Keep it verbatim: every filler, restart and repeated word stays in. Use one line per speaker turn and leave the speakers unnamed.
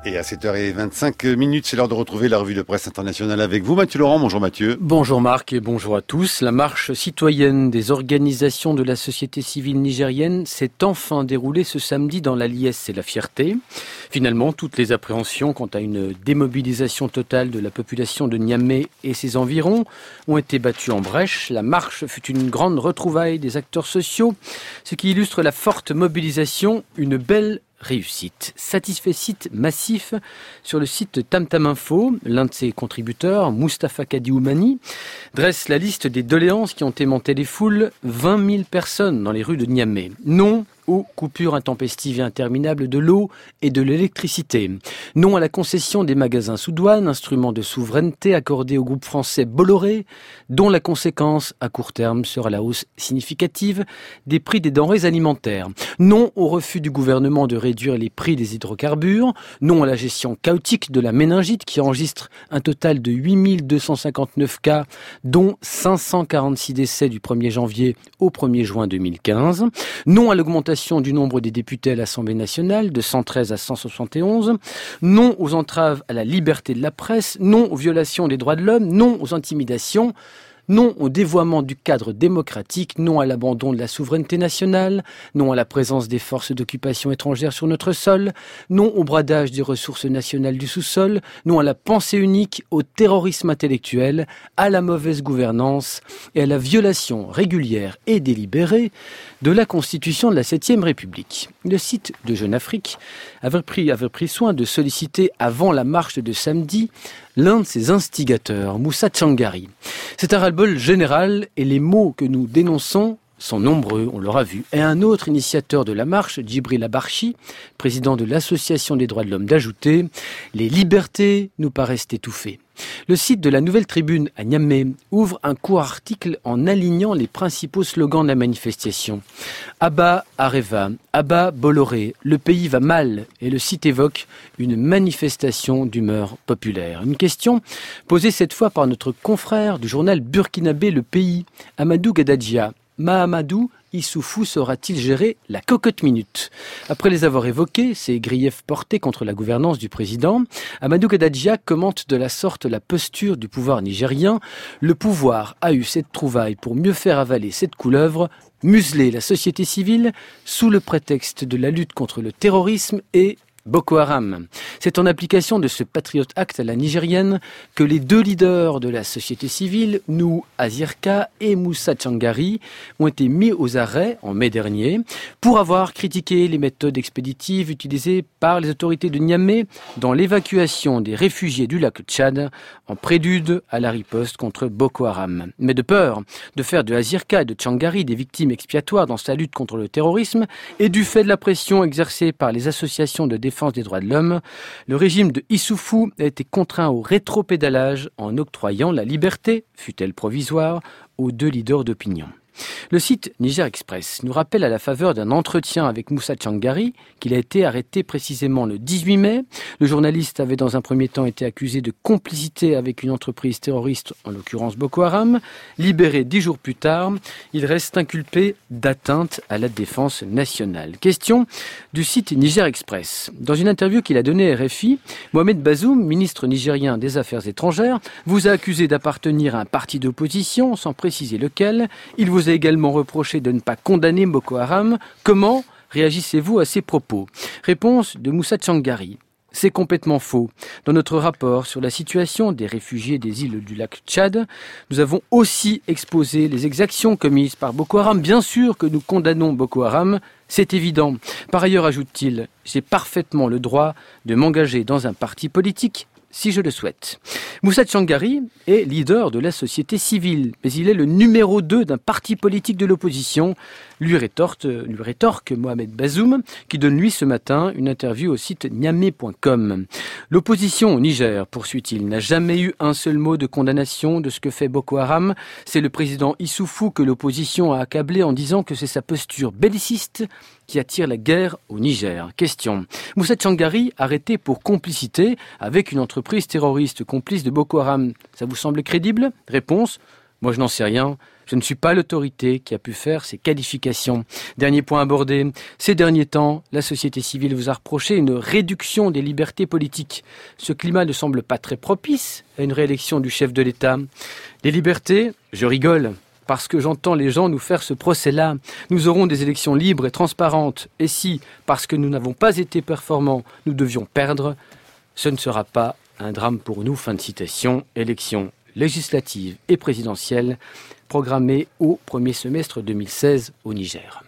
Et à sept heures vingt-cinq minutes, c'est l'heure de retrouver la revue de presse internationale avec vous, Mathieu Laurent. Bonjour Mathieu.
Bonjour Marc et bonjour à tous. La marche citoyenne des organisations de la société civile nigérienne s'est enfin déroulée ce samedi dans la liesse et la fierté. Finalement, toutes les appréhensions quant à une démobilisation totale de la population de Niamey et ses environs ont été battues en brèche. La marche fut une grande retrouvaille des acteurs sociaux, ce qui illustre la forte mobilisation, une belle réussite. Satisfecit massif sur le site Tamtam Info. L'un de ses contributeurs, Moustapha Kadioumani, dresse la liste des doléances qui ont aimanté les foules. vingt mille personnes dans les rues de Niamey. Non aux coupures intempestives et interminables de l'eau et de l'électricité. Non à la concession des magasins sous douane, instrument de souveraineté accordé au groupe français Bolloré, dont la conséquence à court terme sera la hausse significative des prix des denrées alimentaires. Non au refus du gouvernement de réduire les prix des hydrocarbures. Non à la gestion chaotique de la méningite qui enregistre un total de huit mille deux cent cinquante-neuf cas, dont cinq cent quarante-six décès du premier janvier au premier juin deux mille quinze. Non à l'augmentation du nombre des députés à l'Assemblée nationale de cent treize à cent soixante et onze. Non aux entraves à la liberté de la presse. Non aux violations des droits de l'homme. Non aux intimidations. Non au dévoiement du cadre démocratique, non à l'abandon de la souveraineté nationale, non à la présence des forces d'occupation étrangères sur notre sol, non au bradage des ressources nationales du sous-sol, non à la pensée unique, au terrorisme intellectuel, à la mauvaise gouvernance et à la violation régulière et délibérée de la Constitution de la septième République. Le site de Jeune Afrique avait pris, avait pris soin de solliciter avant la marche de samedi l'un de ses instigateurs, Moussa Tchangari. C'est un ras-le-bol général et les mots que nous dénonçons sont nombreux, on l'aura vu. Et un autre initiateur de la marche, Djibril Abarchi, président de l'Association des droits de l'homme, d'ajouter « Les libertés nous paraissent étouffées ». Le site de la Nouvelle Tribune à Niamey ouvre un court article en alignant les principaux slogans de la manifestation. Abba Areva, Abba Bolloré, le pays va mal, et le site évoque une manifestation d'humeur populaire. Une question posée cette fois par notre confrère du journal burkinabé Le Pays, Amadou Gadadjia. Mahamadou Issoufou saura-t-il gérer la cocotte minute? Après les avoir évoqués, ces griefs portés contre la gouvernance du président, Amadou Gadadjia commente de la sorte la posture du pouvoir nigérien. Le pouvoir a eu cette trouvaille pour mieux faire avaler cette couleuvre, museler la société civile sous le prétexte de la lutte contre le terrorisme et Boko Haram. C'est en application de ce Patriot Act à la nigérienne que les deux leaders de la société civile, Nou Azirka et Moussa Tchangari, ont été mis aux arrêts en mai dernier pour avoir critiqué les méthodes expéditives utilisées par les autorités de Niamey dans l'évacuation des réfugiés du lac Tchad en prélude à la riposte contre Boko Haram. Mais de peur de faire de Azirka et de Tchangari des victimes expiatoires dans sa lutte contre le terrorisme et du fait de la pression exercée par les associations de défense des droits de l'homme, le régime de Issoufou a été contraint au rétropédalage en octroyant la liberté, fût-elle provisoire, aux deux leaders d'opinion. Le site Niger Express nous rappelle à la faveur d'un entretien avec Moussa Tchangari qu'il a été arrêté précisément le dix-huit mai. Le journaliste avait dans un premier temps été accusé de complicité avec une entreprise terroriste, en l'occurrence Boko Haram. Libéré dix jours plus tard, il reste inculpé d'atteinte à la défense nationale. Question du site Niger Express. Dans une interview qu'il a donnée à R F I, Mohamed Bazoum, ministre nigérien des Affaires étrangères, vous a accusé d'appartenir à un parti d'opposition, sans préciser lequel. Il vous a également reproché de ne pas condamner Boko Haram. Comment réagissez-vous à ces propos? Réponse de Moussa Tchangari. C'est complètement faux. Dans notre rapport sur la situation des réfugiés des îles du lac Tchad, nous avons aussi exposé les exactions commises par Boko Haram. Bien sûr que nous condamnons Boko Haram, c'est évident. Par ailleurs, ajoute-t-il, j'ai parfaitement le droit de m'engager dans un parti politique si je le souhaite. Moussa Tchangari est leader de la société civile, mais il est le numéro deux d'un parti politique de l'opposition, lui rétorque, lui rétorque Mohamed Bazoum, qui donne lui ce matin une interview au site niamey point com. L'opposition au Niger, poursuit-il, n'a jamais eu un seul mot de condamnation de ce que fait Boko Haram. C'est le président Issoufou que l'opposition a accablé en disant que c'est sa posture belliciste qui attire la guerre au Niger. Question. Moussa Tchangari, arrêté pour complicité avec une entreprise terroriste complice de Boko Haram, ça vous semble crédible? Réponse. Moi je n'en sais rien. Je ne suis pas l'autorité qui a pu faire ces qualifications. Dernier point abordé. Ces derniers temps, la société civile vous a reproché une réduction des libertés politiques. Ce climat ne semble pas très propice à une réélection du chef de l'État. Les libertés, je rigole, parce que j'entends les gens nous faire ce procès-là. Nous aurons des élections libres et transparentes. Et si, parce que nous n'avons pas été performants, nous devions perdre, ce ne sera pas un drame pour nous. Fin de citation. Élections législatives et présidentielles programmées au premier semestre deux mille seize au Niger.